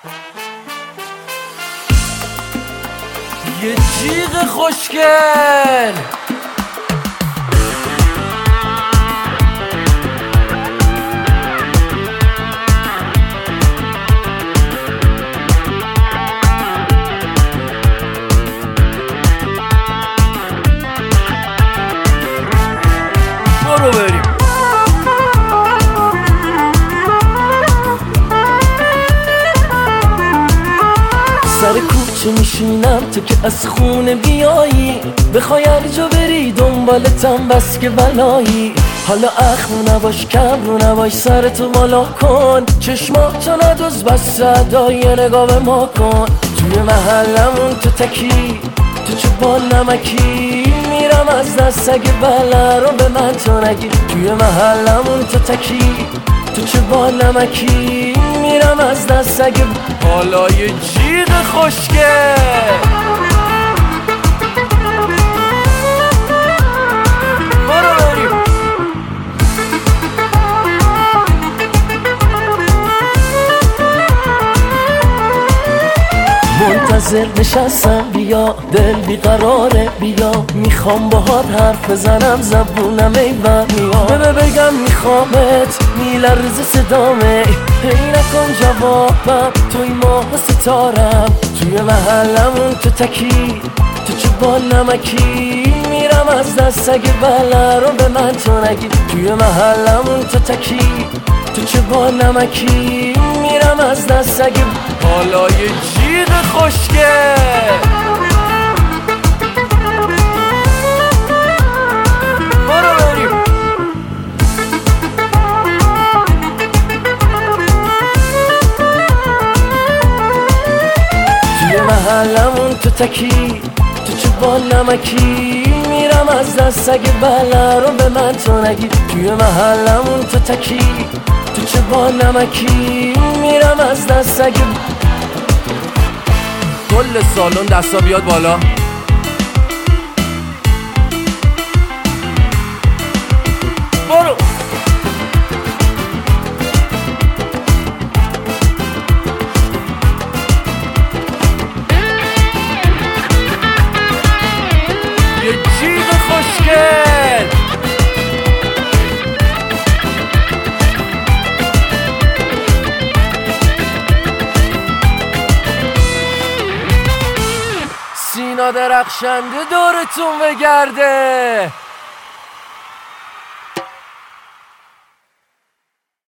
یه جیغ خوشگل برو بریم. سر کوچه میشینم تو که از خونه بیایی، بخوای هر جا بری دنبالتم بس که بلایی. حالا اخم نباش کم رو نباش، سرتو بالا کن، چشماتو ندوز بس صدای نگاه به ما کن. توی محلمون تو تکی تو چه با نمکی، میرم از دست اگه بله رو به من تو نگی. توی محلمون تو تکی تو چه با نمکی، میرم از دست اگه حالا یه جیغ خوشگل برو بریم. منتظر نشستم بیا، دل بیقراره بیا، میخوام باهات حرف بزنم زبونم ایوان میاد. بگم میخوامت میلرز صدامه، هی نکن جوابم توی ماه و ستارم. توی محلمون تو تکی تو چه با نمکی، میرم از دست اگه بله رو به من تو نگی. توی محلمون تو تکی تو چه با نمکی، میرم از دست اگه حالا یه جیغ خوشگل برو بریم. توی محلمون تو تکی تو چه با نمکی، میرم از دست اگه بله رو به من تو نگی. توی محلمون تو تکی تو چه با نمکی، میرم از دست اگه کل سالن دستا بیاد بالا. برو یه جیغ خوشگل سینا درخشنده دورتون بگرده.